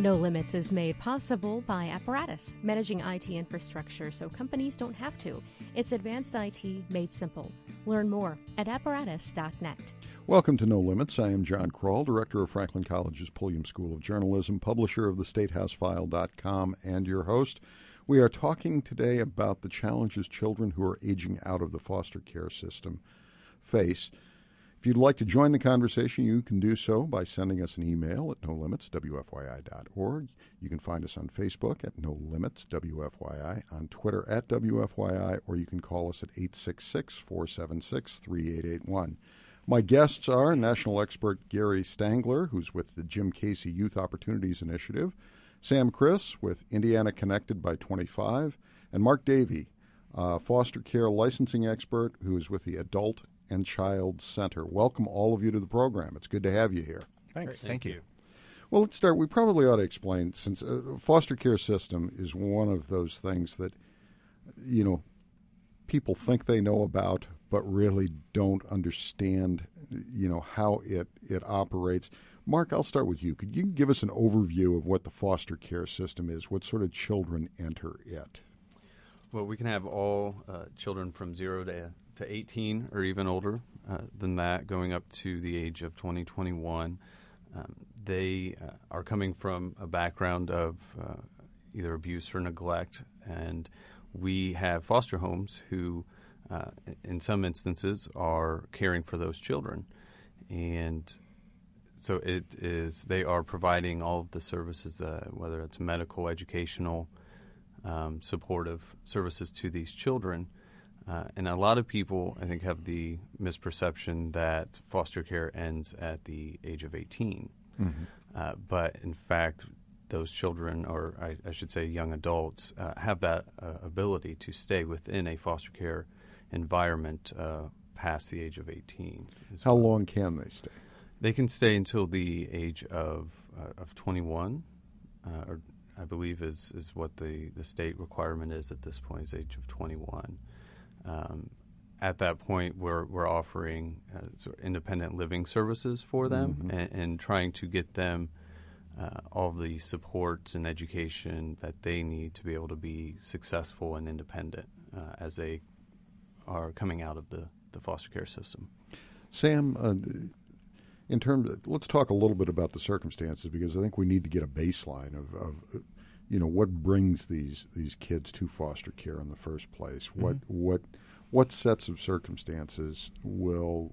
No Limits is made possible by Apparatus, managing IT infrastructure so companies don't have to. It's advanced IT made simple. Learn more at apparatus.net. Welcome to No Limits. I am John Kroll, director of Franklin College's Pulliam School of Journalism, publisher of thestatehousefile.com, and your host. We are talking today about the challenges children who are aging out of the foster care system face. If you'd like to join the conversation, you can do so by sending us an email at nolimits@wfyi.org. You can find us on Facebook at No Limits WFYI, on Twitter at WFYI, or you can call us at 866-476-3881. My guests are national expert Gary Stangler, who's with the Jim Casey Youth Opportunities Initiative, Sam Criss with Indiana Connected by 25, and Mark Davey, foster care licensing expert who is with the Adult and Child Center. Welcome all of you to the program. It's good to have you here. Thanks. Thank you. Well, let's start. We probably ought to explain, since foster care system is one of those things that, people think they know about, but really don't understand, how it operates. Mark, I'll start with you. Could you give us an overview of what the foster care system is? What sort of children enter it? Well, we can have all children from 0 to 18 or even older than that, going up to the age of 21. They are coming from a background of either abuse or neglect, and we have foster homes who, in some instances, are caring for those children. And so they are providing all of the services, whether it's medical, educational, supportive services to these children. And a lot of people, I think, have the misperception that foster care ends at the age of 18. Mm-hmm. But, in fact, those children, or I should say young adults, have that ability to stay within a foster care environment past the age of 18. How long can they stay? They can stay until the age of 21, or I believe is what the state requirement is at this point, is age of 21. At that point, we're offering sort of independent living services for them, mm-hmm. and trying to get them all the supports and education that they need to be able to be successful and independent as they are coming out of the foster care system. Sam, let's talk a little bit about the circumstances, because I think we need to get a baseline of what brings these kids to foster care in the first place. Mm-hmm. What sets of circumstances will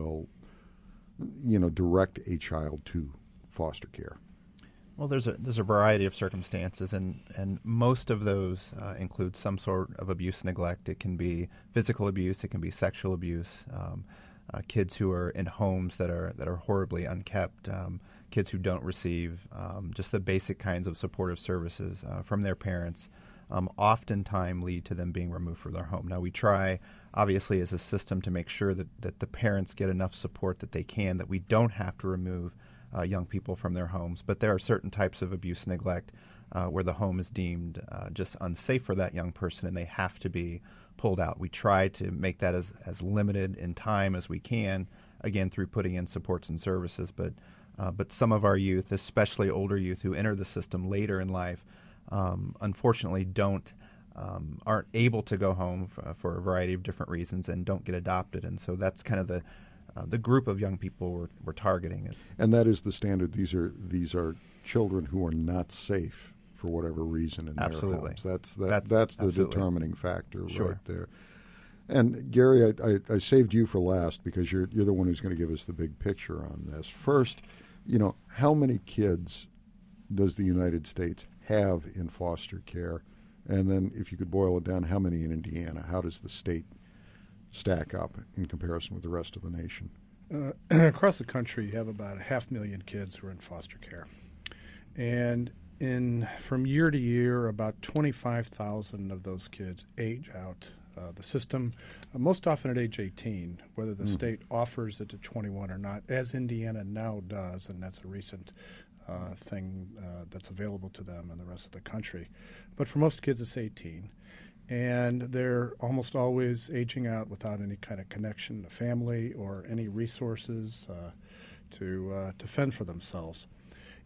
direct a child to foster care? Well, there's a variety of circumstances, and most of those include some sort of abuse, neglect. It can be physical abuse, it can be sexual abuse. Kids who are in homes that are horribly unkept, kids who don't receive just the basic kinds of supportive services from their parents, oftentimes lead to them being removed from their home. Now, we try, obviously, as a system to make sure that the parents get enough support that they can, that we don't have to remove young people from their homes. But there are certain types of abuse and neglect where the home is deemed just unsafe for that young person, and they have to be pulled out. We try to make that as limited in time as we can, again, through putting in supports and services. But some of our youth, especially older youth who enter the system later in life, unfortunately aren't able to go home for a variety of different reasons and don't get adopted. And so that's kind of the group of young people we're targeting. And that is the standard. These are children who are not safe for whatever reason in Absolutely. their homes. That's the absolutely. determining factor Sure. right there. And Gary, I saved you for last because you're the one who's going to give us the big picture on this. First, how many kids does the United States have in foster care? And then if you could boil it down, how many in Indiana? How does the state stack up in comparison with the rest of the nation? Across the country, you have about 500,000 kids who are in foster care. And from year to year, about 25,000 of those kids age out the system, most often at age 18, whether the state offers it to 21 or not, as Indiana now does, and that's a recent thing that's available to them and the rest of the country. But for most kids, it's 18. And they're almost always aging out without any kind of connection to family or any resources to fend for themselves.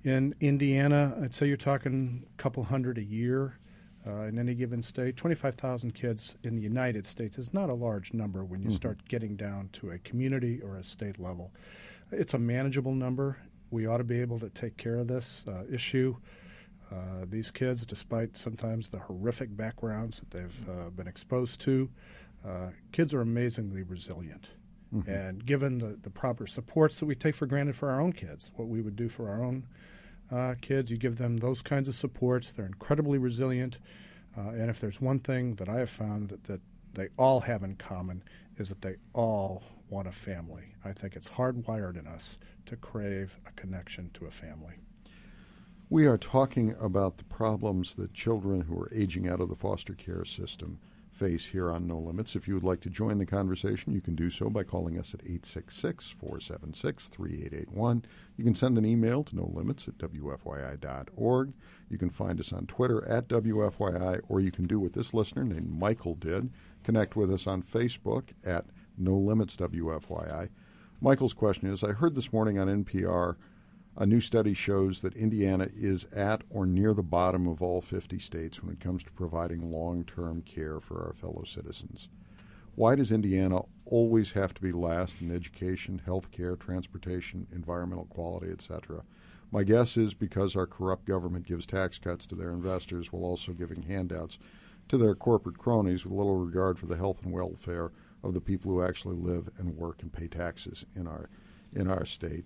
In Indiana, I'd say you're talking a couple hundred a year in any given state. 25,000 kids in the United States is not a large number when you start getting down to a community or a state level. It's a manageable number. We ought to be able to take care of this issue. These kids, despite sometimes the horrific backgrounds that they've been exposed to, kids are amazingly resilient. And given the proper supports that we take for granted for our own kids, what we would do for our own kids, you give them those kinds of supports, they're incredibly resilient. And if there's one thing that I have found that they all have in common is that they all want a family. I think it's hardwired in us to crave a connection to a family. We are talking about the problems that children who are aging out of the foster care system face here on No Limits. If you would like to join the conversation, you can do so by calling us at 866-476-3881. You can send an email to nolimits@wfyi.org. You can find us on Twitter at WFYI, or you can do what this listener named Michael did, connect with us on Facebook at No Limits WFYI. Michael's question is, I heard this morning on NPR a new study shows that Indiana is at or near the bottom of all 50 states when it comes to providing long-term care for our fellow citizens. Why does Indiana always have to be last in education, health care, transportation, environmental quality, etc.? My guess is because our corrupt government gives tax cuts to their investors while also giving handouts to their corporate cronies with little regard for the health and welfare of the people who actually live and work and pay taxes in our state.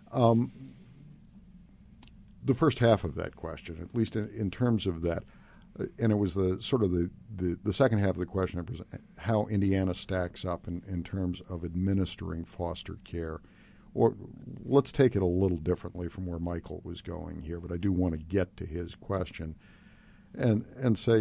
The first half of that question, at least in terms of that, and it was the second half of the question, was how Indiana stacks up in terms of administering foster care. Or let's take it a little differently from where Michael was going here, but I do want to get to his question and say,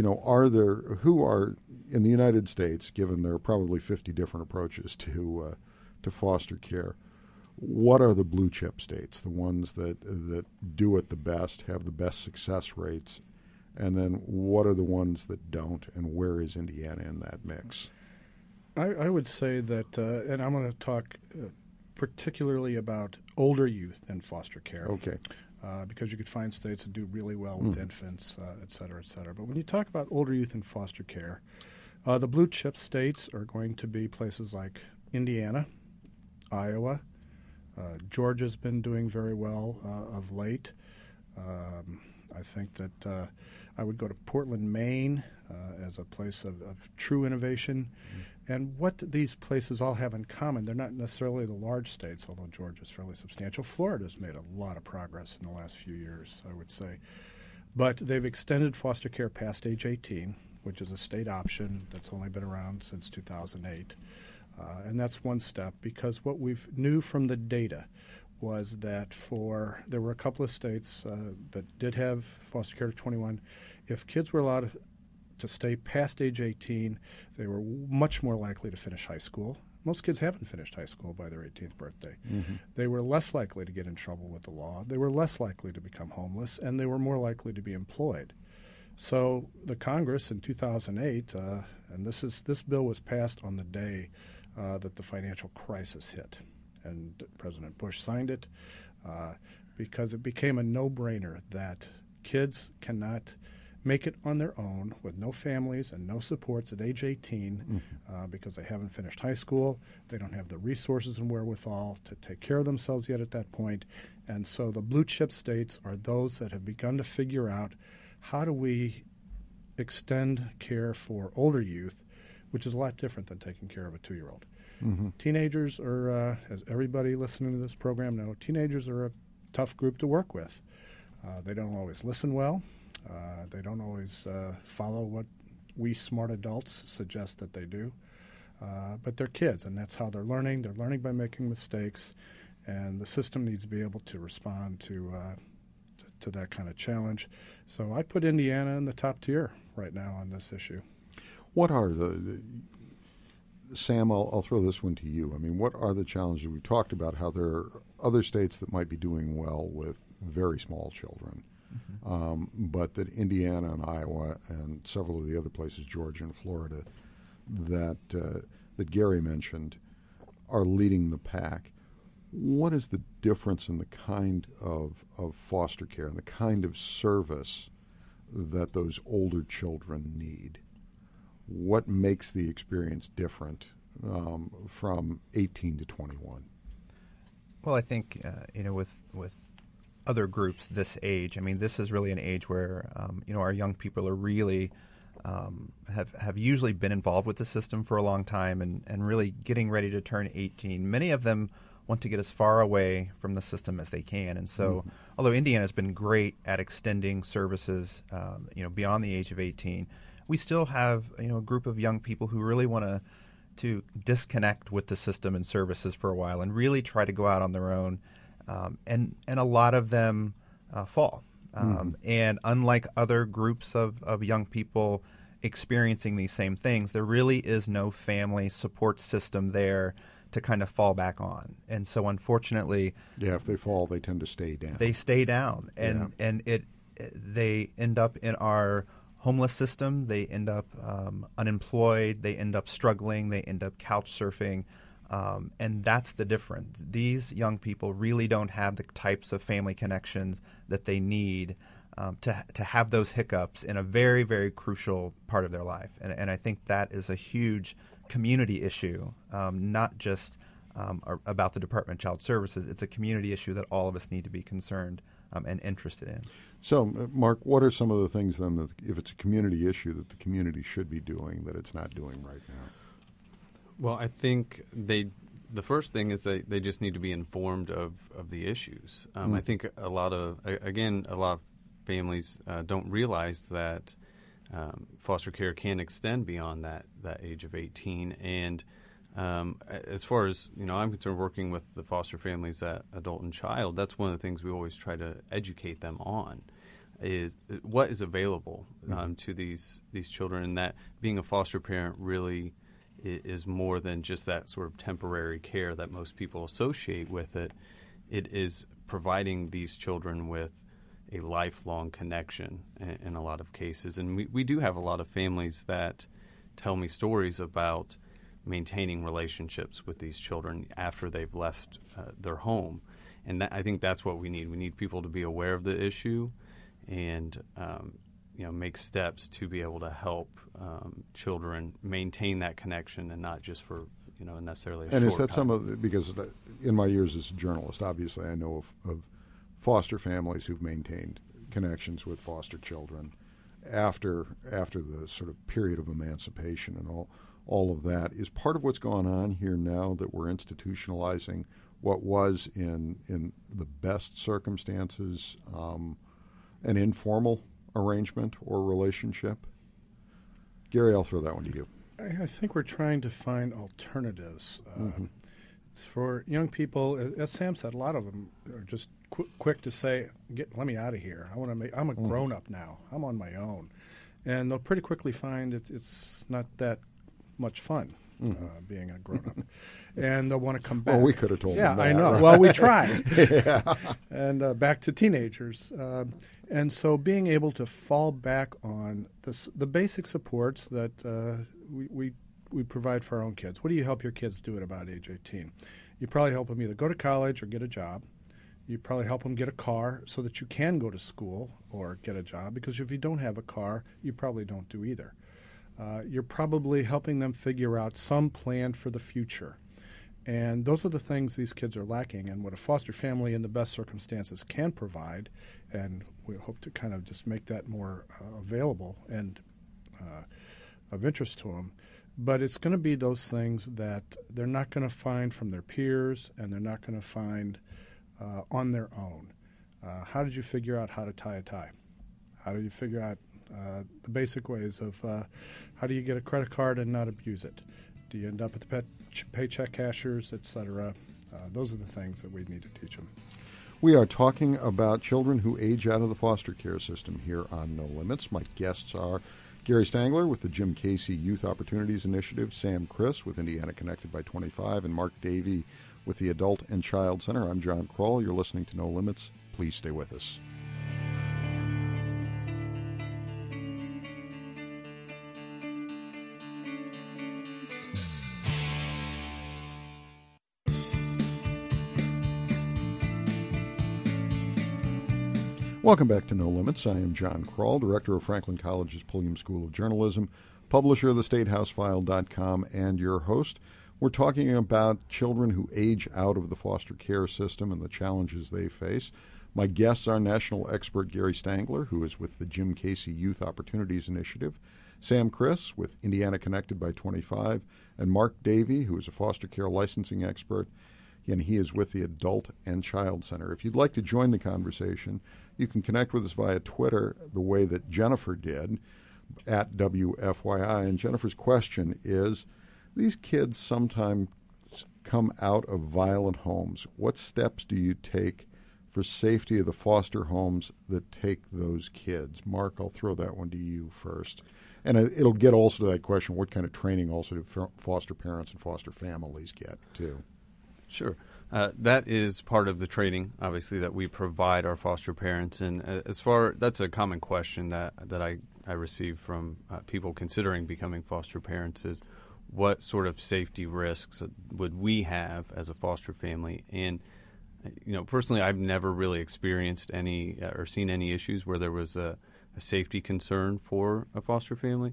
who are in the United States, given there are probably 50 different approaches to foster care, what are the blue chip states, the ones that do it the best, have the best success rates, and then what are the ones that don't, and where is Indiana in that mix? I would say that, and I'm going to talk particularly about older youth in foster care. Okay. Because you could find states that do really well with infants, et cetera, et cetera. But when you talk about older youth in foster care, the blue chip states are going to be places like Indiana, Iowa. Georgia's been doing very well of late. I think that I would go to Portland, Maine as a place of true innovation. And what these places all have in common, they're not necessarily the large states, although Georgia's fairly substantial. Florida's made a lot of progress in the last few years, I would say. But they've extended foster care past age 18, which is a state option that's only been around since 2008. And that's one step, because what we knew from the data was that there were a couple of states that did have foster care to 21. If kids were allowed to stay past age 18, they were much more likely to finish high school. Most kids haven't finished high school by their 18th birthday. They were less likely to get in trouble with the law. They were less likely to become homeless, and they were more likely to be employed. So the Congress in 2008, and this bill was passed on the day that the financial crisis hit, and President Bush signed it because it became a no-brainer that kids cannot make it on their own with no families and no supports at age 18 because they haven't finished high school. They don't have the resources and wherewithal to take care of themselves yet at that point. And so the blue chip states are those that have begun to figure out, how do we extend care for older youth, which is a lot different than taking care of a 2-year-old. Teenagers are, as everybody listening to this program know, teenagers are a tough group to work with. They don't always listen well. They don't always follow what we smart adults suggest that they do. But they're kids, and that's how they're learning. They're learning by making mistakes, and the system needs to be able to respond to that kind of challenge. So I put Indiana in the top tier right now on this issue. What are Sam, I'll throw this one to you. I mean, what are the challenges? We talked about how there are other states that might be doing well with very small children, but that Indiana and Iowa and several of the other places, Georgia and Florida, that Gary mentioned, are leading the pack. what is the difference in the kind of foster care and the kind of service that those older children need? What makes the experience different from 18 to 21? Well, I think with other groups this age, I mean, this is really an age where our young people are really have usually been involved with the system for a long time and really getting ready to turn 18. Many of them want to get as far away from the system as they can, and so although Indiana has been great at extending services, beyond the age of 18. We still have a group of young people who really want to disconnect with the system and services for a while and really try to go out on their own. And a lot of them fall. And unlike other groups of young people experiencing these same things, there really is no family support system there to kind of fall back on. And so unfortunately, if they fall, they tend to stay down. They stay down, and they end up in our homeless system. They end up unemployed. They end up struggling. They end up couch surfing. And that's the difference. These young people really don't have the types of family connections that they need to have those hiccups in a very, very crucial part of their life. And I think that is a huge community issue, not just about the Department of Child Services. It's a community issue that all of us need to be concerned and interested in. So, Mark, what are some of the things then that, if it's a community issue, that the community should be doing that it's not doing right now? Well, I think the first thing is they just need to be informed of the issues. I think a lot of families don't realize that foster care can extend beyond that age of 18. And as far as I'm concerned, working with the foster families at Adult and Child, that's one of the things we always try to educate them on, is what is available to these children, and that being a foster parent really is more than just that sort of temporary care that most people associate with it. It is providing these children with a lifelong connection in a lot of cases. And we do have a lot of families that tell me stories about maintaining relationships with these children after they've left their home. And I think that's what we need. We need people to be aware of the issue and make steps to be able to help children maintain that connection, and not just for necessarily a and short is that time. some of the, because in my years as a journalist, obviously I know of foster families who've maintained connections with foster children after the sort of period of emancipation and all of that. Is part of what's gone on here now that we're institutionalizing what was in the best circumstances an informal arrangement or relationship? Gary, I'll throw that one to you. I think we're trying to find alternatives. For young people, as Sam said, a lot of them are just quick to say, let me out of here. I'm a grown-up now. I'm on my own. And they'll pretty quickly find it's not that much fun being a grown-up. And they'll want to come back. Well, we could have told them that. Yeah, I know. Right? Well, we tried. And back to teenagers. And so being able to fall back on the basic supports that we provide for our own kids. What do you help your kids do at about age 18? You probably help them either go to college or get a job. You probably help them get a car so that you can go to school or get a job, because if you don't have a car, you probably don't do either. You're probably helping them figure out some plan for the future. And those are the things these kids are lacking, and what a foster family in the best circumstances can provide, and we hope to kind of just make that more available and of interest to them. But it's going to be those things that they're not going to find from their peers, and they're not going to find on their own. How did you figure out how to tie a tie? How did you figure out the basic ways of how do you get a credit card and not abuse it? Do you end up at the paycheck cashiers, etc.? Those are the things that we need to teach them. We are talking about children who age out of the foster care system here on No Limits. My guests are Gary Stangler with the Jim Casey Youth Opportunities Initiative, Sam Criss with Indiana Connected by 25, and Mark Davey with the Adult and Child Center. I'm John Kroll. You're listening to No Limits. Please stay with us. Welcome back to No Limits. I am John Kroll, director of Franklin College's Pulliam School of Journalism, publisher of the StateHouseFile.com, and your host. We're talking about children who age out of the foster care system and the challenges they face. My guests are national expert Gary Stangler, who is with the Jim Casey Youth Opportunities Initiative, Sam Criss with Indiana Connected by 25, and Mark Davey, who is a foster care licensing expert, and he is with the Adult and Child Center. If you'd like to join the conversation, you can connect with us via Twitter the way that Jennifer did, at WFYI. And Jennifer's question is, these kids sometimes come out of violent homes. What steps do you take for safety of the foster homes that take those kids? Mark, I'll throw that one to you first. And it'll get also to that question, what kind of training also do foster parents and foster families get, too? Sure. That is part of the training, obviously, that we provide our foster parents. And that's a common question that I receive from people considering becoming foster parents is, what sort of safety risks would we have as a foster family? And, personally, I've never really experienced any or seen any issues where there was a safety concern for a foster family.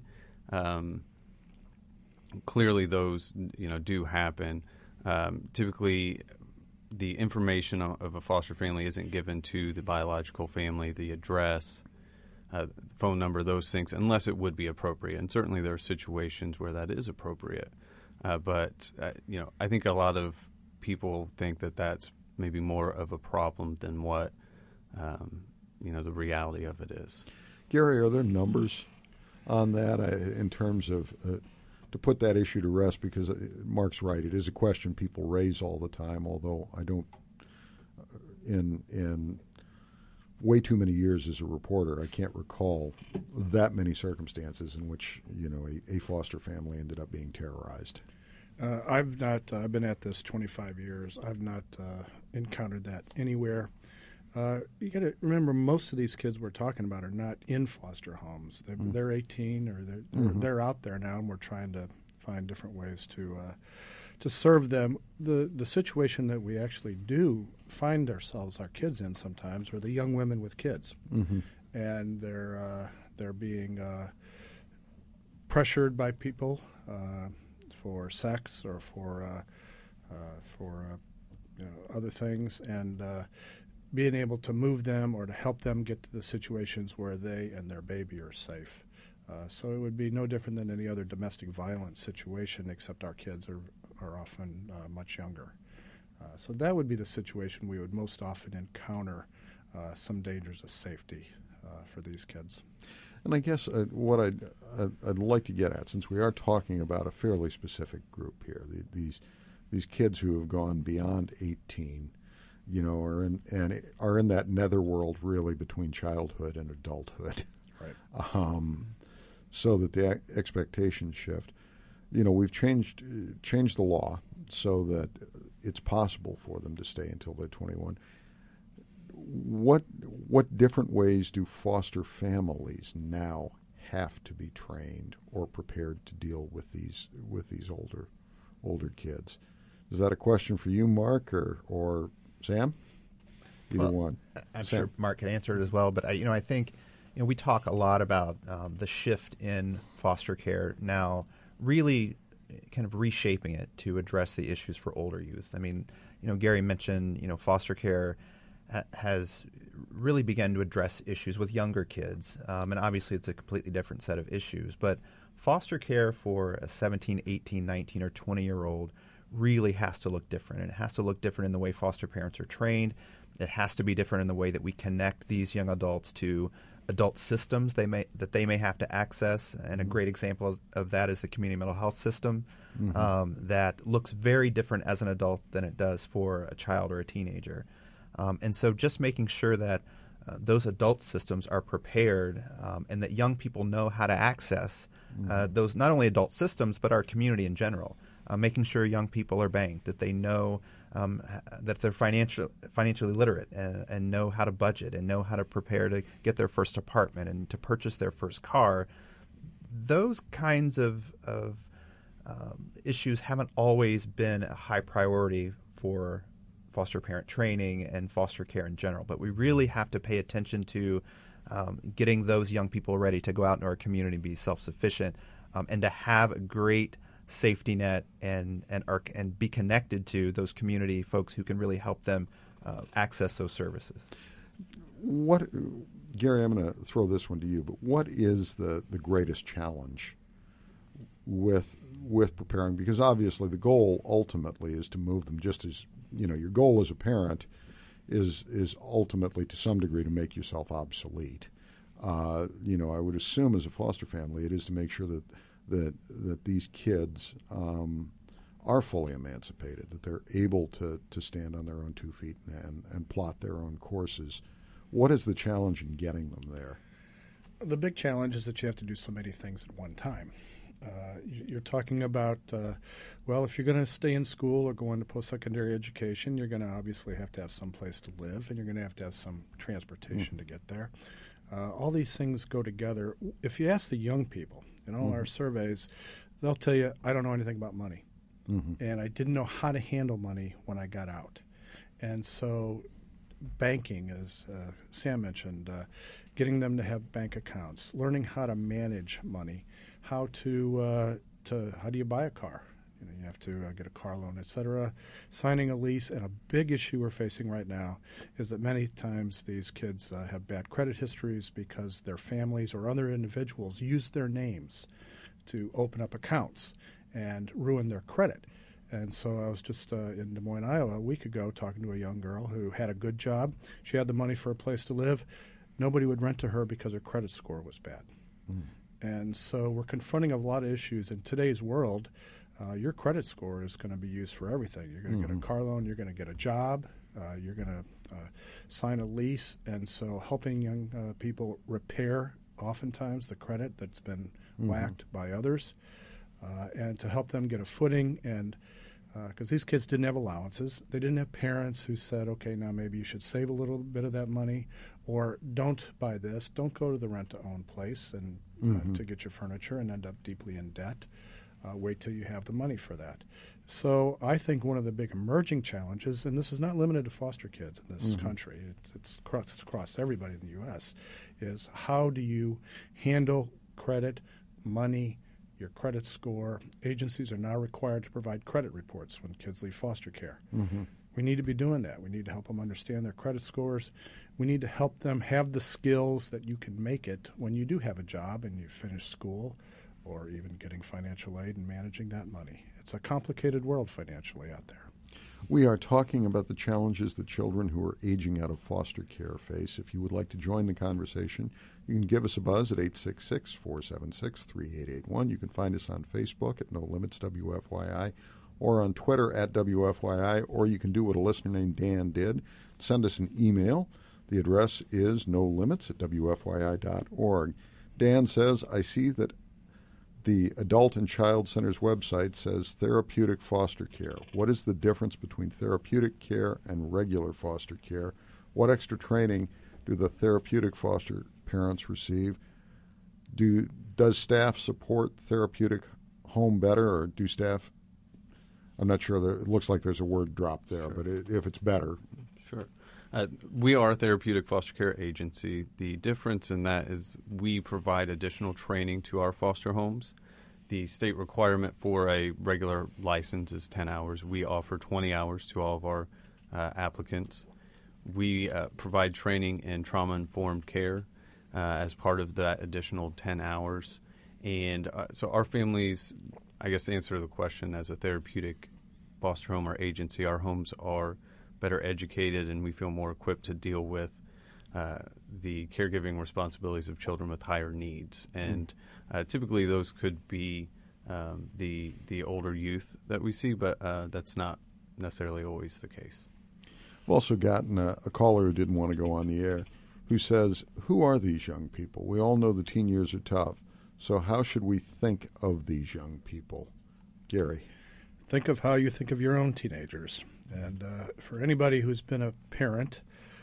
Clearly, those, do happen. Typically, the information of a foster family isn't given to the biological family, the address, phone number, those things, unless it would be appropriate. And certainly there are situations where that is appropriate. But I think a lot of people think that that's maybe more of a problem than what, the reality of it is. Gary, are there numbers on that in terms of to put that issue to rest? Because Mark's right, it is a question people raise all the time, although I don't, in way too many years as a reporter, I can't recall that many circumstances in which, a foster family ended up being terrorized. I've been at this 25 years. I've not encountered that anywhere. You got to remember, most of these kids we're talking about are not in foster homes. They're 18 or they're out there now, and we're trying to find different ways to serve them. The situation that we actually do find ourselves, our kids in sometimes, are the young women with kids, and they're being pressured by people for sex or for other things, and being able to move them or to help them get to the situations where they and their baby are safe. So it would be no different than any other domestic violence situation, except our kids are often much younger. So that would be the situation we would most often encounter some dangers of safety for these kids. And I guess what I'd like to get at, since we are talking about a fairly specific group here, these kids who have gone beyond 18, are in that netherworld really between childhood and adulthood. Right. So that the expectations shift. We've changed the law so that it's possible for them to stay until they're 21. What different ways do foster families now have to be trained or prepared to deal with these older kids? Is that a question for you, Mark, or Sam? Either one. I'm Sam. sure Mark can answer it as well, but I think we talk a lot about the shift in foster care now, really kind of reshaping it to address the issues for older youth. I mean, Gary mentioned, foster care has really begun to address issues with younger kids, and obviously it's a completely different set of issues. But foster care for a 17, 18, 19, or 20-year-old really has to look different, and it has to look different in the way foster parents are trained. It has to be different in the way that we connect these young adults to adult systems they may have to access, and a great example of that is the community mental health system, that looks very different as an adult than it does for a child or a teenager. And so just making sure that those adult systems are prepared and that young people know how to access those not only adult systems but our community in general. Making sure young people are banked, that they know that they're financially literate and know how to budget and know how to prepare to get their first apartment and to purchase their first car. Those kinds of issues haven't always been a high priority for foster parent training and foster care in general. But we really have to pay attention to getting those young people ready to go out in our community and be self-sufficient, and to have a great safety net and be connected to those community folks who can really help them access those services. Gary, I'm going to throw this one to you, but what is the greatest challenge with preparing? Because obviously the goal ultimately is to move them, just as your goal as a parent is ultimately to some degree to make yourself obsolete. I would assume as a foster family it is to make sure that these kids are fully emancipated, that they're able to stand on their own 2 feet and plot their own courses. What is the challenge in getting them there? The big challenge is that you have to do so many things at one time. You're talking about, if you're going to stay in school or go into post-secondary education, you're going to obviously have to have some place to live, and you're going to have some transportation to get there. All these things go together. If you ask the young people in all our surveys, they'll tell you, I don't know anything about money, and I didn't know how to handle money when I got out. And so banking, as Sam mentioned, getting them to have bank accounts, learning how to manage money, how do you buy a car? You have to get a car loan, et cetera, signing a lease. And a big issue we're facing right now is that many times these kids have bad credit histories because their families or other individuals use their names to open up accounts and ruin their credit. And so I was just in Des Moines, Iowa, a week ago talking to a young girl who had a good job. She had the money for a place to live. Nobody would rent to her because her credit score was bad. And so we're confronting a lot of issues. In today's world, your credit score is going to be used for everything. You're going to get a car loan. You're going to get a job. You're going to sign a lease. And so helping young people repair oftentimes the credit that's been whacked by others, and to help them get a footing. And because these kids didn't have allowances. They didn't have parents who said, okay, now maybe you should save a little bit of that money, or don't buy this. Don't go to the rent-to-own place and to get your furniture and end up deeply in debt. Wait till you have the money for that. So I think one of the big emerging challenges, and this is not limited to foster kids in this country, it's across everybody in the U.S., is how do you handle credit, money, your credit score. Agencies are now required to provide credit reports when kids leave foster care. We need to be doing that. We need to help them understand their credit scores. We need to help them have the skills that you can make it when you do have a job and you finish school, or even getting financial aid and managing that money. It's a complicated world financially out there. We are talking about the challenges that children who are aging out of foster care face. If you would like to join the conversation, you can give us a buzz at 866-476-3881. You can find us on Facebook at No Limits WFYI, or on Twitter at WFYI, or you can do what a listener named Dan did. Send us an email. The address is nollimits@wfyi.org. Dan says, I see that the Adult and Child Center's website says therapeutic foster care. What is the difference between therapeutic care and regular foster care? What extra training do the therapeutic foster parents receive? Does staff support therapeutic home better, or do staff? I'm not sure. It looks like there's a word drop there, but if it's better. Sure. We are a therapeutic foster care agency. The difference in that is we provide additional training to our foster homes. The state requirement for a regular license is 10 hours. We offer 20 hours to all of our applicants. We provide training in trauma-informed care as part of that additional 10 hours. And so our families, I guess the answer to the question, as a therapeutic foster home or agency, our homes are better educated, and we feel more equipped to deal with the caregiving responsibilities of children with higher needs. And typically those could be the older youth that we see, but that's not necessarily always the case. I've also gotten a caller who didn't want to go on the air who says, who are these young people? We all know the teen years are tough, so how should we think of these young people? Gary. Think of how you think of your own teenagers. And for anybody who's been a parent,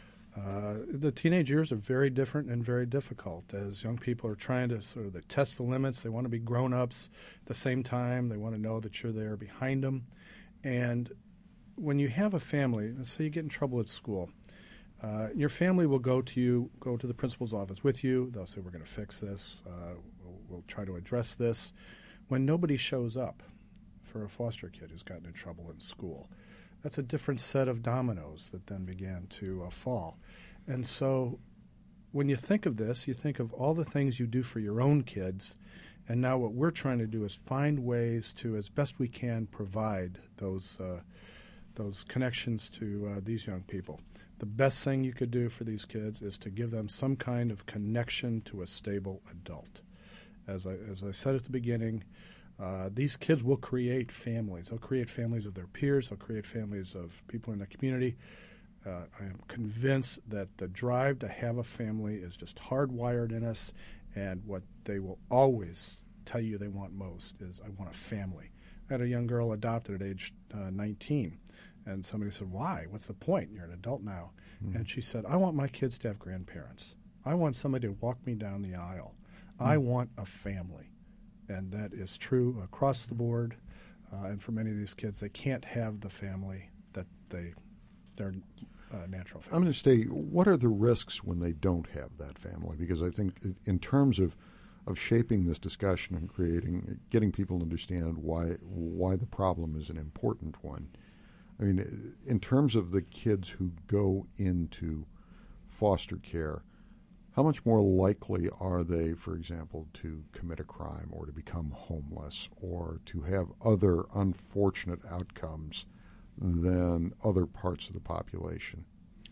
the teenage years are very different and very difficult, as young people are trying to sort of test the limits. They want to be grown-ups at the same time. They want to know that you're there behind them. And when you have a family, let's say you get in trouble at school, your family will go to the principal's office with you. They'll say, we're going to fix this. We'll try to address this. When nobody shows up for a foster kid who's gotten in trouble in school, that's a different set of dominoes that then began to fall. And so when you think of this, you think of all the things you do for your own kids, and now what we're trying to do is find ways to, as best we can, provide those connections to these young people. The best thing you could do for these kids is to give them some kind of connection to a stable adult. As I said at the beginning, these kids will create families. They'll create families of their peers. They'll create families of people in the community. I am convinced that the drive to have a family is just hardwired in us, and what they will always tell you they want most is, I want a family. I had a young girl adopted at age 19, and somebody said, why? What's the point? You're an adult now. Mm-hmm. And she said, I want my kids to have grandparents. I want somebody to walk me down the aisle. Mm-hmm. I want a family. And that is true across the board. And for many of these kids, they can't have the family that their natural family. I'm going to say, what are the risks when they don't have that family? Because I think in terms of shaping this discussion and getting people to understand why the problem is an important one, I mean, in terms of the kids who go into foster care, how much more likely are they, for example, to commit a crime or to become homeless or to have other unfortunate outcomes than other parts of the population?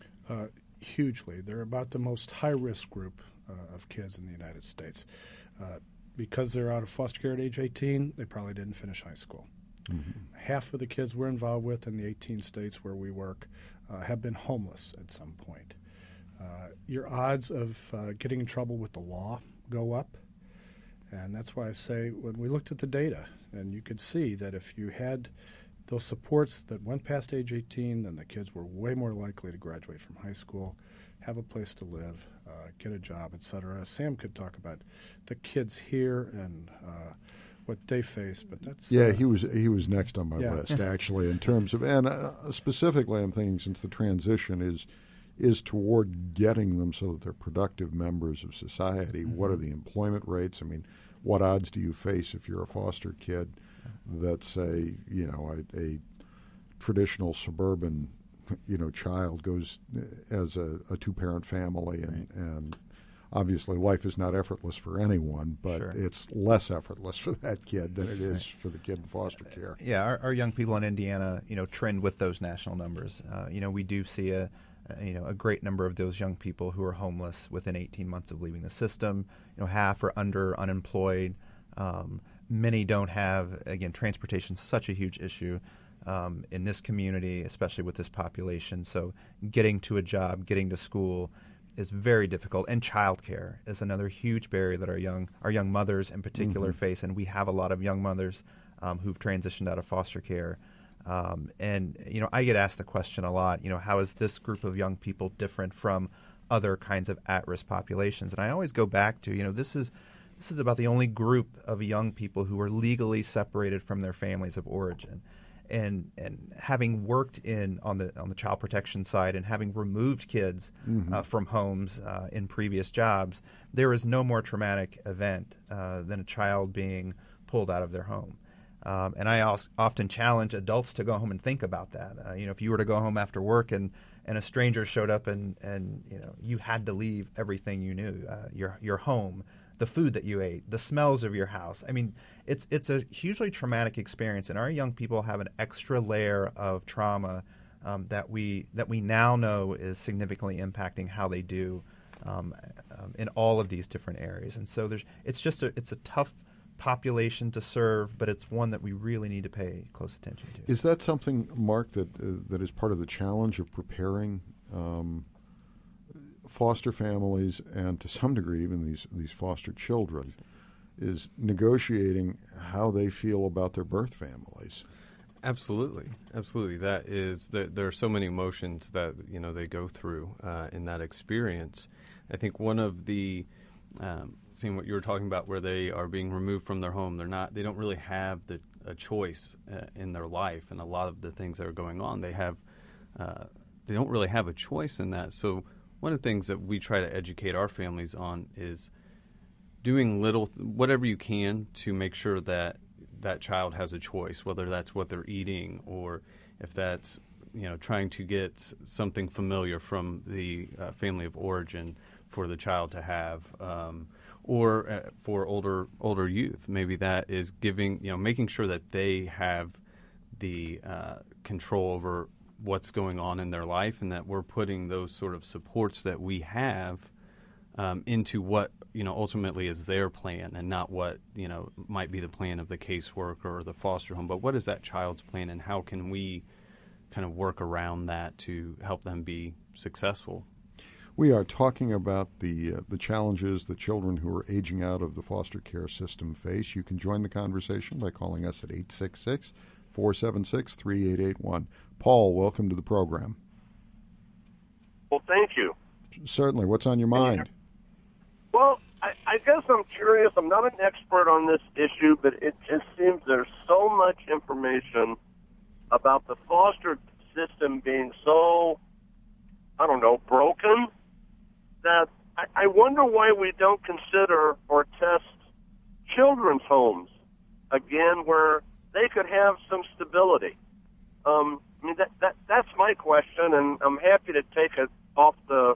Hugely. They're about the most high-risk group of kids in the United States. Because they're out of foster care at age 18, they probably didn't finish high school. Mm-hmm. Half of the kids we're involved with in the 18 states where we work have been homeless at some point. Your odds of getting in trouble with the law go up, and that's why I say when we looked at the data, and you could see that if you had those supports that went past age 18, then the kids were way more likely to graduate from high school, have a place to live, get a job, etc. Sam could talk about the kids here and what they face, but that's he was next on my list actually in terms of, and specifically I'm thinking since the transition is toward getting them so that they're productive members of society. Mm-hmm. What are the employment rates? I mean, what odds do you face if you're a foster kid that's a traditional suburban child goes as a two-parent family, and obviously life is not effortless for anyone, but sure, it's less effortless for that kid than it is for the kid in foster care. Yeah, our young people in Indiana, trend with those national numbers. We do see a great number of those young people who are homeless within 18 months of leaving the system. Half are under unemployed. Many don't have, again, transportation is such a huge issue in this community, especially with this population. So getting to a job, getting to school is very difficult. And childcare is another huge barrier that our young mothers in particular face. And we have a lot of young mothers who've transitioned out of foster care. And I get asked the question a lot, how is this group of young people different from other kinds of at-risk populations? And I always go back to, this is about the only group of young people who are legally separated from their families of origin. And having worked on the child protection side and having removed kids from homes in previous jobs, there is no more traumatic event than a child being pulled out of their home. And I often challenge adults to go home and think about that. If you were to go home after work and a stranger showed up and you had to leave everything you knew, your home, the food that you ate, the smells of your house. I mean, it's a hugely traumatic experience, and our young people have an extra layer of trauma that we now know is significantly impacting how they do in all of these different areas. And so it's a tough population to serve, but it's one that we really need to pay close attention to. Is that something, Mark, that is part of the challenge of preparing foster families and to some degree even these foster children, is negotiating how they feel about their birth families? Absolutely. That is, there are so many emotions that they go through in that experience. I think one of the seeing what you were talking about, where they are being removed from their home, they don't really have a choice in their life, and a lot of the things that are going on, they don't really have a choice in that. So one of the things that we try to educate our families on is doing whatever you can to make sure that that child has a choice, whether that's what they're eating or if that's trying to get something familiar from the family of origin for the child to have, or for older youth. Maybe that is making sure that they have the control over what's going on in their life, and that we're putting those sort of supports that we have into what ultimately is their plan, and not what might be the plan of the caseworker or the foster home, but what is that child's plan, and how can we kind of work around that to help them be successful. We are talking about the challenges that children who are aging out of the foster care system face. You can join the conversation by calling us at 866-476-3881. Paul, welcome to the program. Well, thank you. Certainly. What's on your mind? Well, I guess I'm curious. I'm not an expert on this issue, but it just seems there's so much information about the foster system being so, broken, that I wonder why we don't consider or test children's homes again, where they could have some stability. That's my question, and I'm happy to take it off the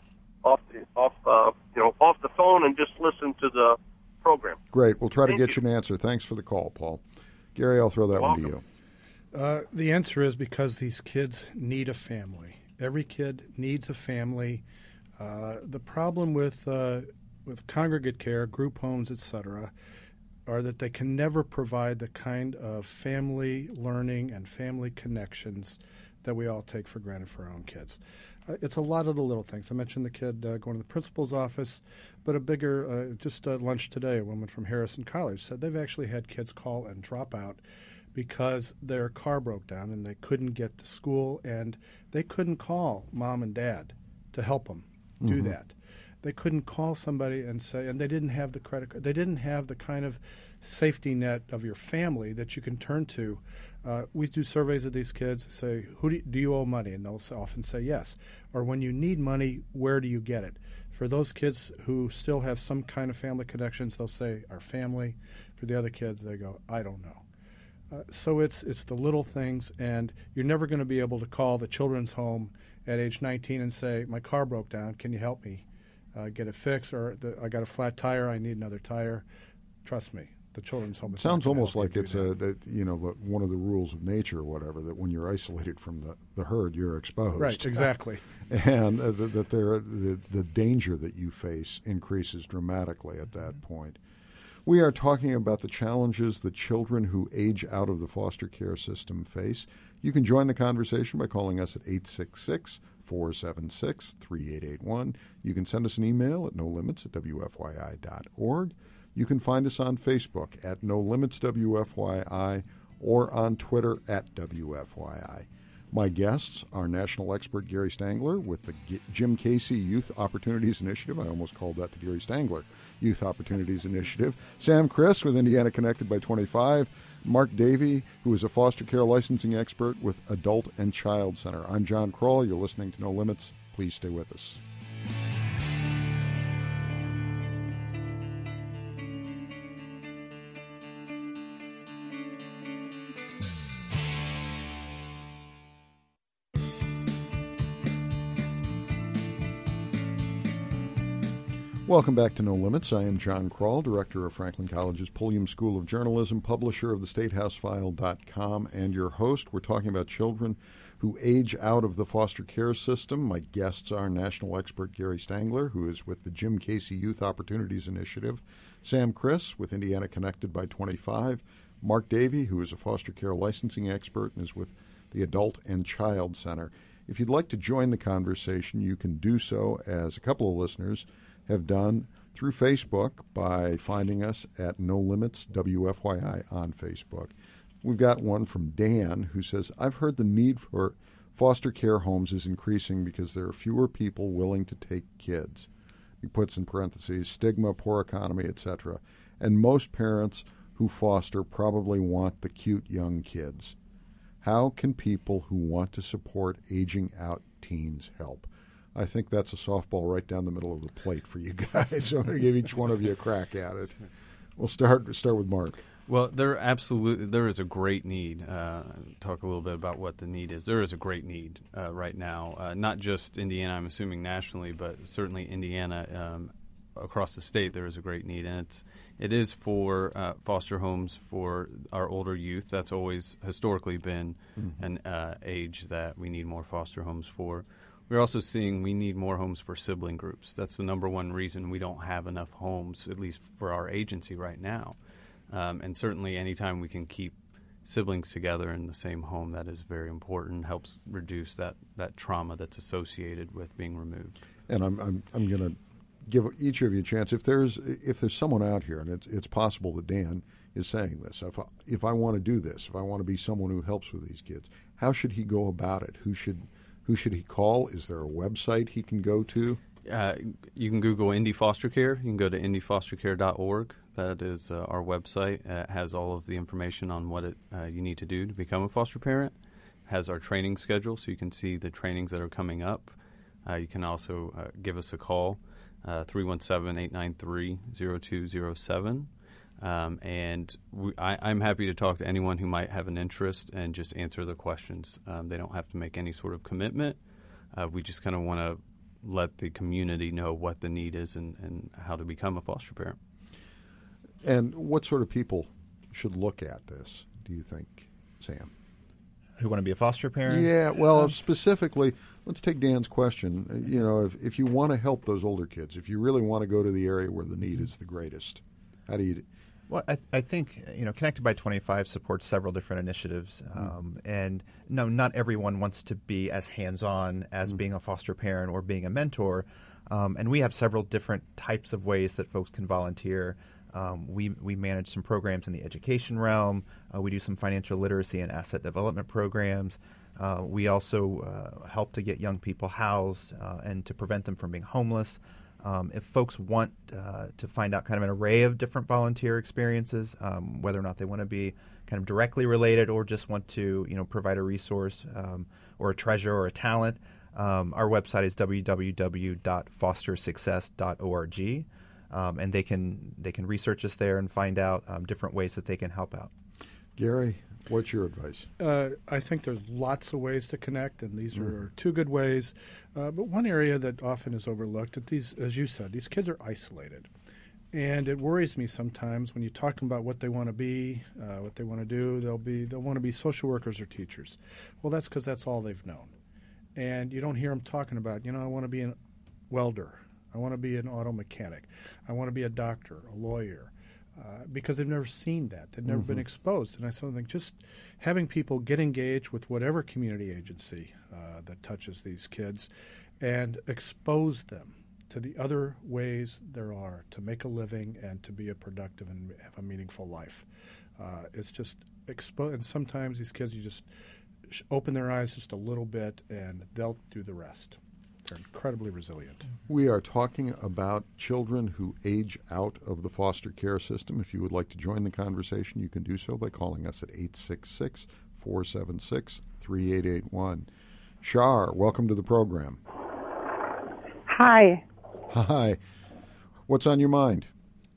phone and just listen to the program. Great. We'll try to get you an answer. Thanks for the call, Paul. Gary, I'll throw that one to you. The answer is because these kids need a family. Every kid needs a family. The problem with congregate care, group homes, etc., are that they can never provide the kind of family learning and family connections that we all take for granted for our own kids. It's a lot of the little things. I mentioned the kid going to the principal's office, but a bigger, just at lunch today, a woman from Harrison College said they've actually had kids call and drop out because their car broke down and they couldn't get to school, and they couldn't call mom and dad to help them do that. They couldn't call somebody and say, and they didn't have the credit card. They didn't have the kind of safety net of your family that you can turn to. We do surveys of these kids, say, do you owe money? And they'll often say yes. Or when you need money, where do you get it? For those kids who still have some kind of family connections, they'll say, our family. For the other kids, they go, I don't know. So it's the little things, and you're never going to be able to call the children's home at age 19 and say, my car broke down, can you help me get it fixed? Or I got a flat tire, I need another tire. Trust me, the children's home is sounds almost like it's one of the rules of nature or whatever, that when you're isolated from the herd, you're exposed. Right, exactly. And that the danger that you face increases dramatically at that point. We are talking about the challenges that children who age out of the foster care system face. You can join the conversation by calling us at 866-476-3881. You can send us an email at nolimits@wfyi.org. You can find us on Facebook at NoLimitsWFYI or on Twitter at WFYI. My guests are national expert Gary Stangler with the Jim Casey Youth Opportunities Initiative. I almost called that the Gary Stangler Youth Opportunities Initiative. Sam Criss with Indiana Connected by 25. Mark Davey, who is a foster care licensing expert with Adult and Child Center. I'm John Kroll. You're listening to No Limits. Please stay with us. Welcome back to No Limits. I am John Kroll, director of Franklin College's Pulliam School of Journalism, publisher of thestatehousefile.com, and your host. We're talking about children who age out of the foster care system. My guests are national expert Gary Stangler, who is with the Jim Casey Youth Opportunities Initiative, Sam Criss with Indiana Connected by 25, Mark Davey, who is a foster care licensing expert and is with the Adult and Child Center. If you'd like to join the conversation, you can do so, as a couple of listeners have done, through Facebook by finding us at No Limits WFYI on Facebook. We've got one from Dan who says, I've heard the need for foster care homes is increasing because there are fewer people willing to take kids. He puts in parentheses, stigma, poor economy, etc. And most parents who foster probably want the cute young kids. How can people who want to support aging out teens help? I think that's a softball right down the middle of the plate for you guys. So I'm going to give each one of you a crack at it. We'll start with Mark. Well, there is a great need. Talk a little bit about what the need is. There is a great need right now, not just Indiana, I'm assuming nationally, but certainly Indiana. Across the state, there is a great need, and it is for foster homes for our older youth. That's always historically been an age that we need more foster homes for. We're also seeing we need more homes for sibling groups. That's the number one reason we don't have enough homes, at least for our agency right now. And certainly anytime we can keep siblings together in the same home, that is very important, helps reduce that trauma that's associated with being removed. And I'm going to give each of you a chance. If there's someone out here, and it's possible that Dan is saying this, if I want to do this, if I want to be someone who helps with these kids, how should he go about it? Who should he call? Is there a website he can go to? You can Google Indy Foster Care. You can go to indyfostercare.org. That is our website. It has all of the information on what you need to do to become a foster parent. It has our training schedule, so you can see the trainings that are coming up. You can also give us a call, 317-893-0207. And I'm happy to talk to anyone who might have an interest and just answer the questions. They don't have to make any sort of commitment. We just kind of want to let the community know what the need is and how to become a foster parent. And what sort of people should look at this, do you think, Sam? Who want to be a foster parent? Yeah, well, specifically, let's take Dan's question. You know, if you want to help those older kids, if you really want to go to the area where the need is the greatest, how do you... Well, I think, Connected by 25 supports several different initiatives, and no, not everyone wants to be as hands-on as being a foster parent or being a mentor, and we have several different types of ways that folks can volunteer. We manage some programs in the education realm. We do some financial literacy and asset development programs. We also help to get young people housed and to prevent them from being homeless. If folks want to find out kind of an array of different volunteer experiences, whether or not they want to be kind of directly related or just want to, provide a resource or a treasure or a talent, our website is www.fostersuccess.org, and they can research us there and find out different ways that they can help out. Gary, what's your advice? I think there's lots of ways to connect, and these are two good ways. But one area that often is overlooked, as you said, these kids are isolated. And it worries me sometimes when you talk to them about what they want to be, what they want to do. They'll want to be social workers or teachers. Well, that's because that's all they've known. And you don't hear them talking about, I want to be a welder. I want to be an auto mechanic. I want to be a doctor, a lawyer. Because they've never seen that. They've never been exposed. And I sort of think just having people get engaged with whatever community agency that touches these kids and expose them to the other ways there are to make a living and to be a productive and have a meaningful life. It's just and sometimes these kids, you just open their eyes just a little bit and they'll do the rest. They're incredibly resilient. We are talking about children who age out of the foster care system. If you would like to join the conversation, you can do so by calling us at 866-476-3881. Shar, welcome to the program. Hi. Hi. What's on your mind?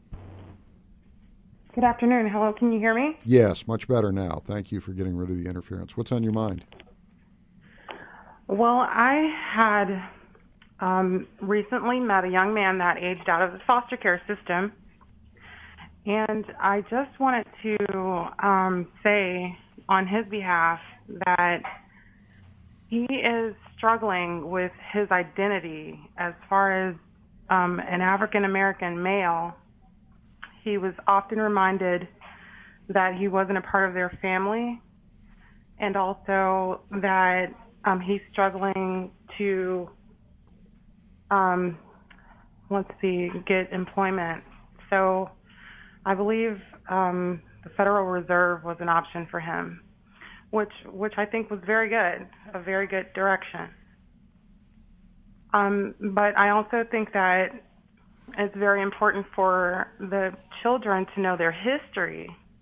Good afternoon. Hello, can you hear me? Yes, much better now. Thank you for getting rid of the interference. What's on your mind? Well, I had recently met a young man that aged out of the foster care system, and I just wanted to say on his behalf that he is struggling with his identity as far as an African-American male. He was often reminded that he wasn't a part of their family, and also that he's struggling to, get employment. So I believe the Federal Reserve was an option for him, which I think was very good, a very good direction. But I also think that it's very important for the children to know their history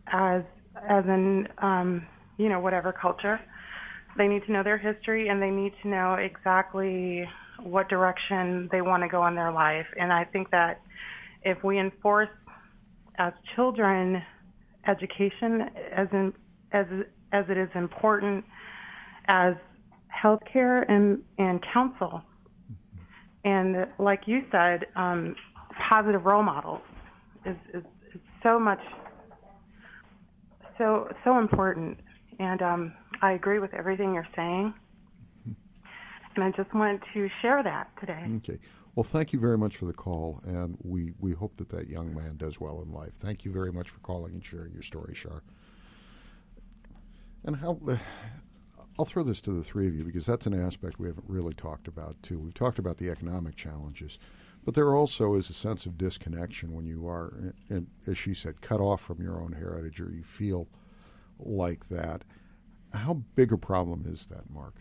as in whatever culture. They need to know their history, and they need to know exactly what direction they want to go in their life. And I think that if we enforce as children education as it is important as healthcare and counsel, and like you said, positive role models is so much so important. And I agree with everything you're saying, and I just wanted to share that today. Okay. Well, thank you very much for the call, and we hope that young man does well in life. Thank you very much for calling and sharing your story, Shar. And I'll throw this to the three of you, because that's an aspect we haven't really talked about, too. We've talked about the economic challenges, but there also is a sense of disconnection when you are, and as she said, cut off from your own heritage, or you feel like that. How big a problem is that, Mark?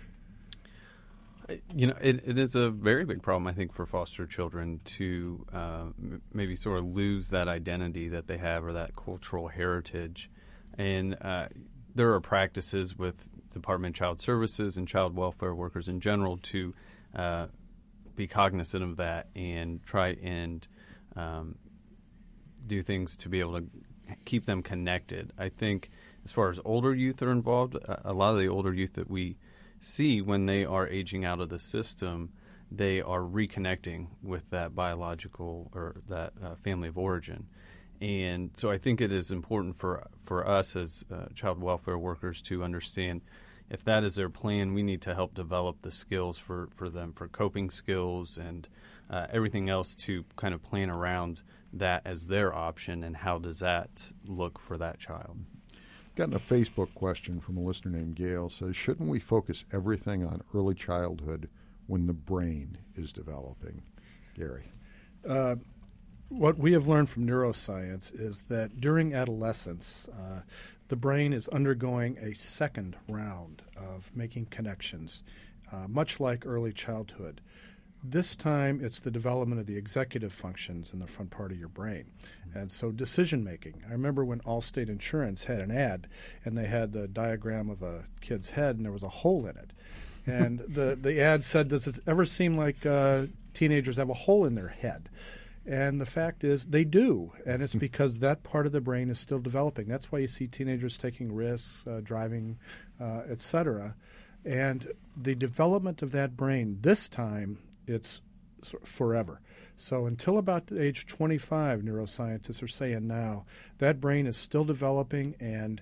It is a very big problem, I think, for foster children to maybe sort of lose that identity that they have, or that cultural heritage. And there are practices with Department of Child Services and child welfare workers in general to be cognizant of that and try and do things to be able to keep them connected. I think as far as older youth are involved, a lot of the older youth that we see when they are aging out of the system, they are reconnecting with that biological or that family of origin. And so I think it is important for us as child welfare workers to understand if that is their plan, we need to help develop the skills for them, for coping skills and everything else to kind of plan around that as their option, and how does that look for that child. Gotten a Facebook question from a listener named Gail. Says, shouldn't we focus everything on early childhood when the brain is developing? Gary. What we have learned from neuroscience is that during adolescence, the brain is undergoing a second round of making connections, much like early childhood. This time, it's the development of the executive functions in the front part of your brain. And so decision-making. I remember when Allstate Insurance had an ad, and they had the diagram of a kid's head, and there was a hole in it. And the ad said, does it ever seem like teenagers have a hole in their head? And the fact is they do, and it's because that part of the brain is still developing. That's why you see teenagers taking risks, driving, et cetera. And the development of that brain, this time, it's forever. So until about the age 25, neuroscientists are saying now, that brain is still developing, and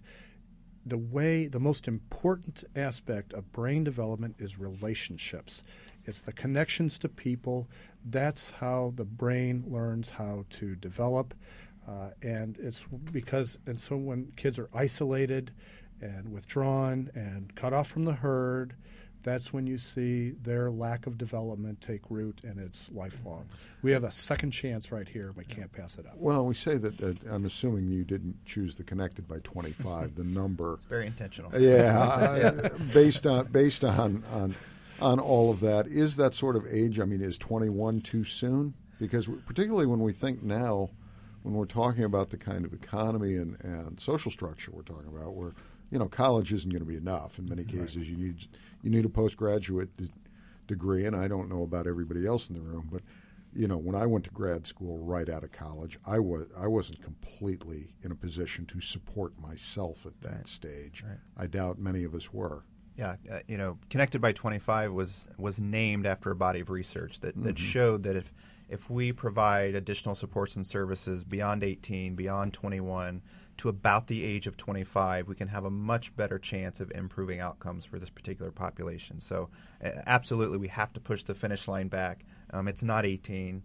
the most important aspect of brain development is relationships. It's the connections to people. That's how the brain learns how to develop. And so when kids are isolated and withdrawn and cut off from the herd, that's when you see their lack of development take root, and it's lifelong. We have a second chance right here, and we can't pass it up. Well, we say that, I'm assuming you didn't choose the Connected by 25, the number. It's very intentional. Yeah, based on all of that. Is that sort of age, I mean, is 21 too soon? Because particularly when we think now, when we're talking about the kind of economy and social structure we're talking about, where college isn't going to be enough. In many cases, right. You need a postgraduate degree, and I don't know about everybody else in the room, but when I went to grad school right out of college, I wasn't completely in a position to support myself at that stage. Right. I doubt many of us were. Yeah, Connected by 25 was named after a body of research that showed that if we provide additional supports and services beyond 18, beyond 21, to about the age of 25, we can have a much better chance of improving outcomes for this particular population. So absolutely, we have to push the finish line back. It's not 18.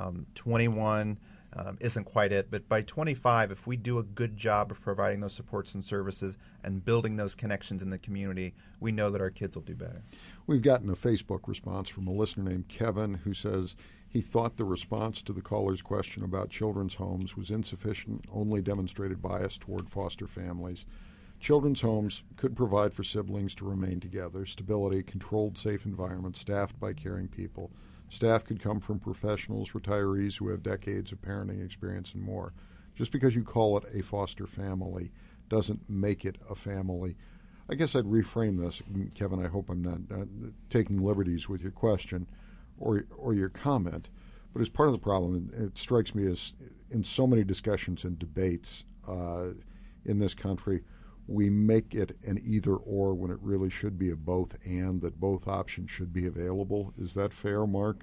21 isn't quite it. But by 25, if we do a good job of providing those supports and services and building those connections in the community, we know that our kids will do better. We've gotten a Facebook response from a listener named Kevin who says he thought the response to the caller's question about children's homes was insufficient, only demonstrated bias toward foster families. Children's homes could provide for siblings to remain together, stability, controlled, safe environments, staffed by caring people. Staff could come from professionals, retirees who have decades of parenting experience, and more. Just because you call it a foster family doesn't make it a family. I guess I'd reframe this, Kevin. I hope I'm not taking liberties with your question or your comment. But as part of the problem, it strikes me as in so many discussions and debates in this country, we make it an either-or when it really should be a both-and, that both options should be available. Is that fair, Mark?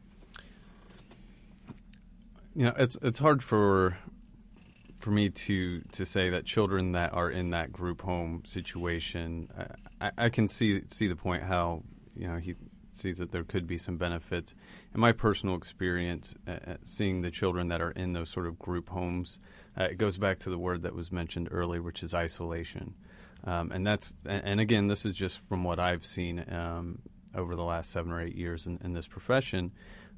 It's hard for me to say that children that are in that group home situation, I can see the point how he sees that there could be some benefits. In my personal experience, seeing the children that are in those sort of group homes, it goes back to the word that was mentioned earlier, which is isolation. And again, this is just from what I've seen over the last 7 or 8 years in this profession.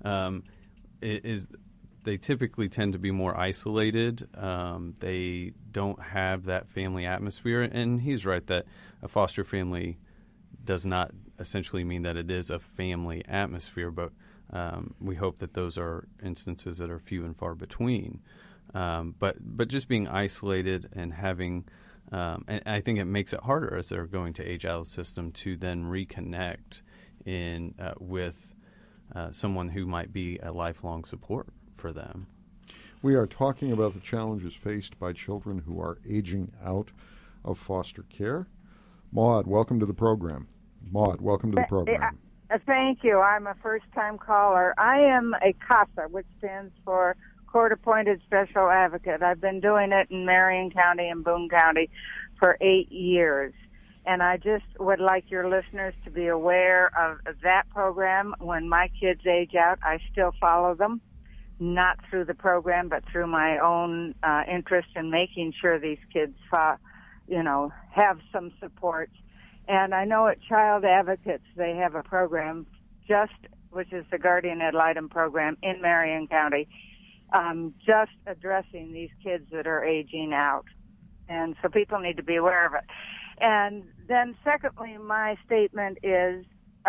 They typically tend to be more isolated. They don't have that family atmosphere. And he's right that a foster family does not essentially mean that it is a family atmosphere, but we hope that those are instances that are few and far between. But just being isolated and having, and I think it makes it harder as they're going to age out of the system to then reconnect with someone who might be a lifelong support for them. We are talking about the challenges faced by children who are aging out of foster care. Maud, welcome to the program. Maud, welcome to the program. Thank you. I'm a first-time caller. I am a CASA, which stands for Court-Appointed Special Advocate. I've been doing it in Marion County and Boone County for 8 years. And I just would like your listeners to be aware of that program. When my kids age out, I still follow them, not through the program, but through my own interest in making sure these kids, have some support. And I know at Child Advocates, they have a program which is the Guardian Ad Litem program in Marion County, just addressing these kids that are aging out. And so people need to be aware of it. And then secondly, my statement is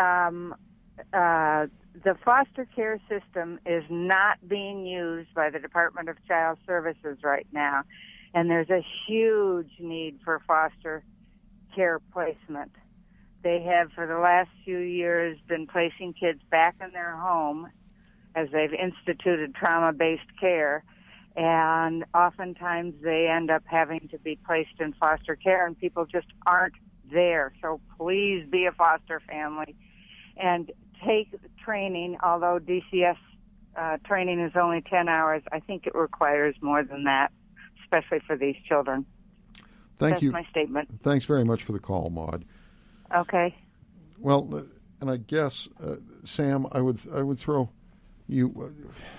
the foster care system is not being used by the Department of Child Services right now. And there's a huge need for foster care placement. They have, for the last few years, been placing kids back in their home as they've instituted trauma-based care, and oftentimes they end up having to be placed in foster care, and people just aren't there. So please be a foster family and take training. Although DCS training is only 10 hours, I think it requires more than that, especially for these children. Thank you. That's my statement. Thanks very much for the call, Maud. Okay. Well, and I guess, Sam, I would throw you.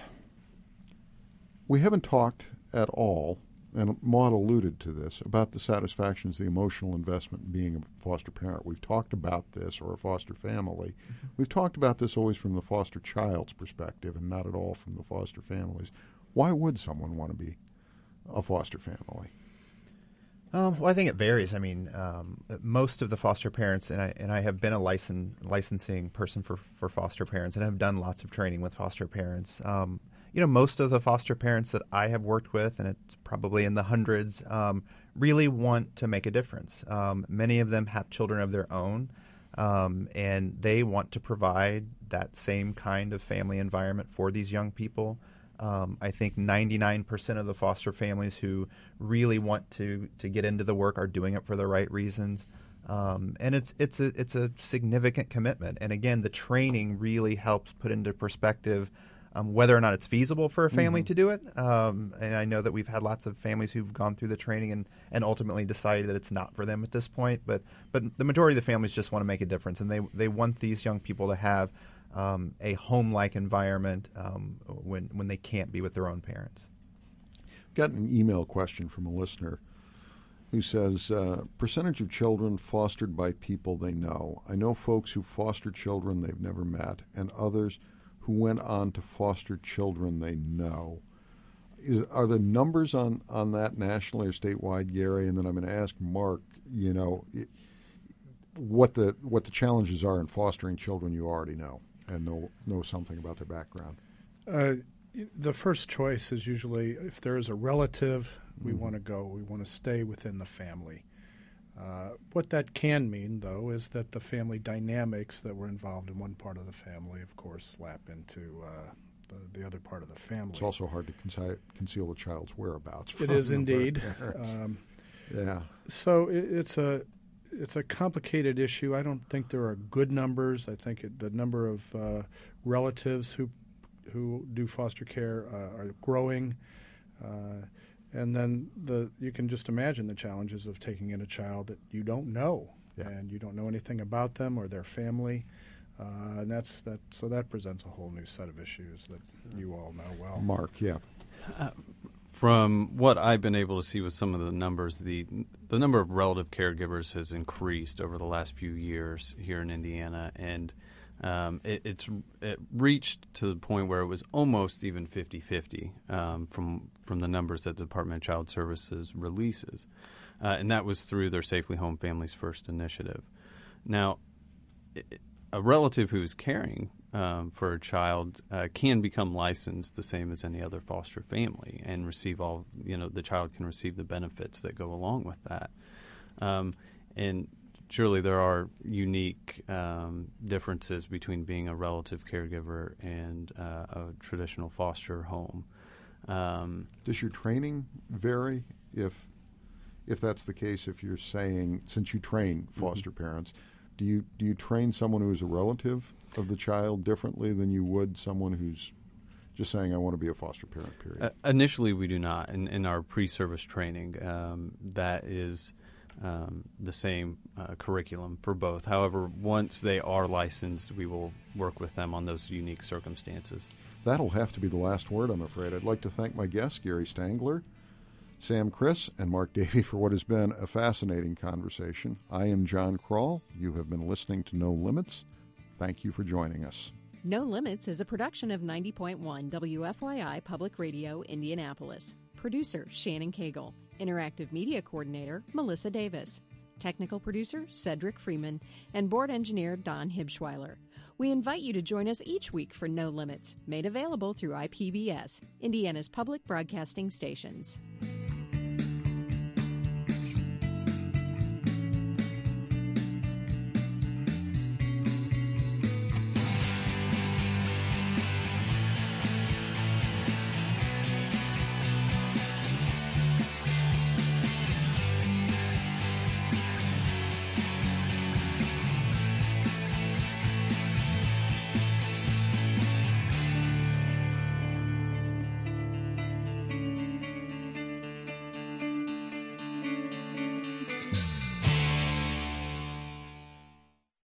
We haven't talked at all, and Maud alluded to this, about the satisfactions, the emotional investment in being a foster parent. We've talked about this, or a foster family. Mm-hmm. We've talked about this always from the foster child's perspective and not at all from the foster family's. Why would someone want to be a foster family? Well, I think it varies. I mean, most of the foster parents, and I have been a licensing person for foster parents, and I've done lots of training with foster parents. Most of the foster parents that I have worked with, and it's probably in the hundreds, really want to make a difference. Many of them have children of their own, and they want to provide that same kind of family environment for these young people. I think 99% of the foster families who really want to get into the work are doing it for the right reasons. And it's a significant commitment. And again, the training really helps put into perspective whether or not it's feasible for a family to do it. And I know that we've had lots of families who've gone through the training and ultimately decided that it's not for them at this point. But the majority of the families just want to make a difference, and they want these young people to have a home-like environment when they can't be with their own parents. Got an email question from a listener who says, percentage of children fostered by people they know. I know folks who foster children they've never met, and others who went on to foster children they know. Are the numbers on that nationally or statewide, Gary? And then I'm going to ask Mark, what the challenges are in fostering children you already know and know something about their background. The first choice is usually if there is a relative, we want to go. We want to stay within the family. What that can mean, though, is that the family dynamics that were involved in one part of the family, of course, lap into the other part of the family. It's also hard to conceal the child's whereabouts. It is indeed. Yeah. So it's a complicated issue. I don't think there are good numbers. I think the number of relatives who do foster care are growing. And then you can just imagine the challenges of taking in a child that you don't know, and you don't know anything about them or their family, and so that presents a whole new set of issues that you all know well. Mark, yeah. From what I've been able to see with some of the numbers, the number of relative caregivers has increased over the last few years here in Indiana, and it reached to the point where it was almost even 50-50 from the numbers that the Department of Child Services releases. And that was through their Safely Home Families First initiative. Now, a relative who is caring for a child can become licensed the same as any other foster family and receive the child can receive the benefits that go along with that. And surely there are unique differences between being a relative caregiver and a traditional foster home. Does your training vary if that's the case? If you're saying, since you train foster parents, do you train someone who is a relative of the child differently than you would someone who's just saying, I want to be a foster parent, period? Initially, we do not. In our pre-service training, that is the same curriculum for both. However, once they are licensed, we will work with them on those unique circumstances. That'll have to be the last word, I'm afraid. I'd like to thank my guests, Gary Stangler, Sam Criss, and Mark Davey, for what has been a fascinating conversation. I am John Kroll. You have been listening to No Limits. Thank you for joining us. No Limits is a production of 90.1 WFYI Public Radio, Indianapolis. Producer, Shannon Cagle. Interactive Media Coordinator, Melissa Davis. Technical Producer, Cedric Freeman. And Board Engineer, Don Hibschweiler. We invite you to join us each week for No Limits, made available through IPBS, Indiana's public broadcasting stations.